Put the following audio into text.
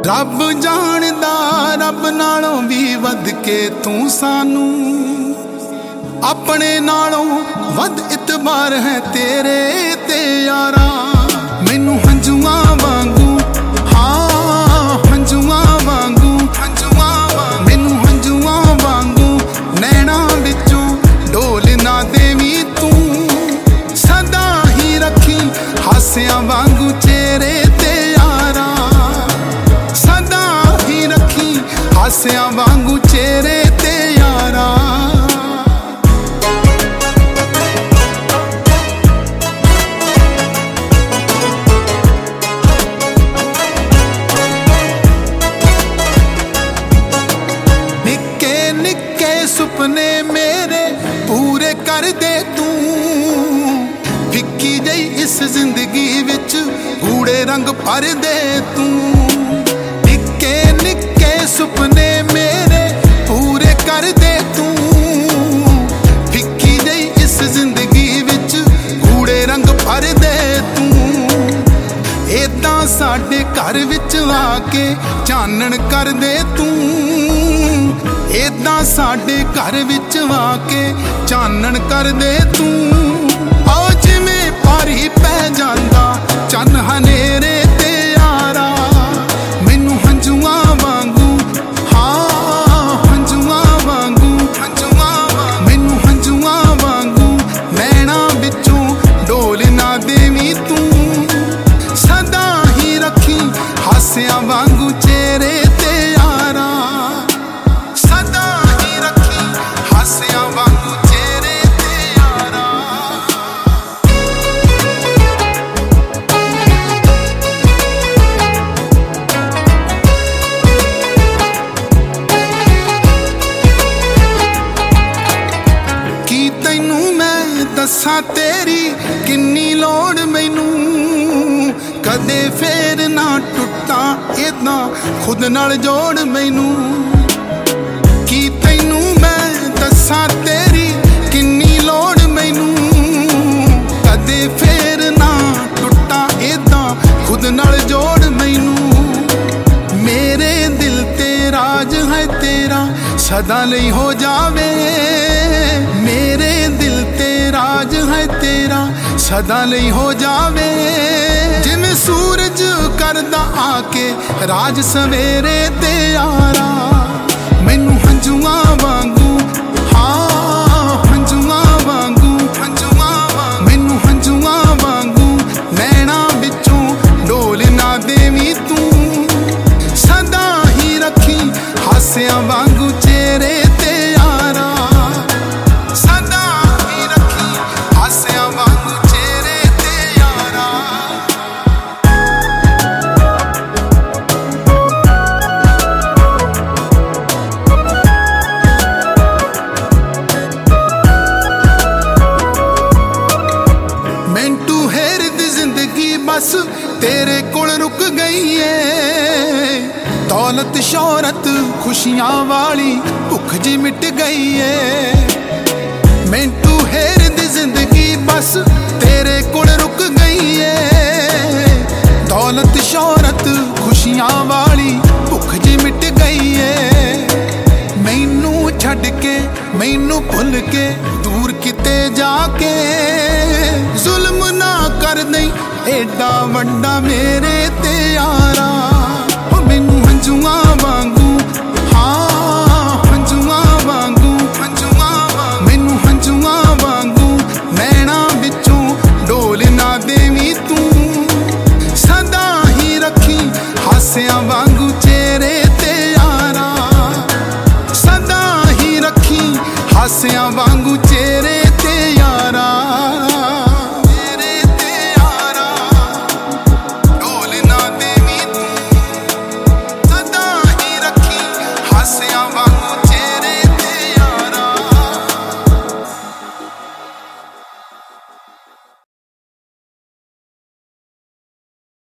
रब जानदा रब नालों भी वध के तू सानू, अपने नालों वध इतबार है तेरे ते यारा। मैनू हंजुआ वांगू, हाँ हंजुआ वांगू, मैनू हंजुआ वांगू नैना विचों डोल ना देवी तू, सदा ही रखी हासिया वांगू चेहरे ते यारा, सदा ही रखी हासिया वांगू चेहरे ते यारा। निक्के निक्के सुपने मेरे पूरे कर दे तू, फिक्की जई इस जिंदगी विच गूढ़े रंग भर दे तू। निक्के निक्के सुपने मेरे पूरे कर दे तू, फिक्की जई इस जिंदगी विच गूढ़े रंग भर दे तू। एदां साडे घर विच आके चानण कर दे तू, एदां साडे घर विच आके चानण कर दे तू। आओ जिवें भारी पै जांदा चन हनेरे ते यारा, मैनू हंजुआ वांगू, हाँ हंजुआ वांगू, मैनू हंजुआ वांगू नैना विचों डोल ना देवी तू, सदा ही रखी हासिया वांगू चेहरे ते यारा, सदा ही रखी हासिया वांगू चेहरे ते यारा। की तैनू मैं दस्सां तेरी किन्नी लोड़ मैनू, कदे फेर ना टुटा इदां खुद नाल जोड़ मैनू। की तैनू मैं दस्सां तेरी किन्नी लोड़ मैनू, कदे फेर ना टुटा इदां खुद नाल जोड़ मैनू। मेरे दिल ते राज है तेरा सदा लई हो जावे, मेरे दिल ते राज है तेरा सदा लई हो जावे। जिवें सूरज करदा आके राज सवेरे ते यारा, मैनू हंजुआ वांगू, हाँ हंजुआ वांगू, मैनू हंजुआ वांगू नैना विचों डोल ना देवी तू, सदा ही रखी हासिया वांगू चेहरे ते यारा, सदा ही रखी हासिया वांगू चेहरे ते यारा। मैंटू हेर दी जिंदगी बस तेरे कोल रुक गई है, दौलत शोहरत खुशियां वाली भुख जी मिट गई है। मैंटू हेर दी जिंदगी बस तेरे कोल रुक गई है, दौलत शोहरत खुशियां वाली भुख जी मिट गई है। मैनू छड्ड के मैनू भुल के दूर किते जाके, जुल्म ना कर दई एडा वड्डा मेरे ते यारा। मैनू हंजुआ वांगू, हाँ हंजुआ वांगू, मैनू हंजुआ वांगू नैना विचों डोल ना देवी तू, सदा ही रखी हासिया वांगू चेहरे ते यारा, सदा ही रखी हासिया वांगू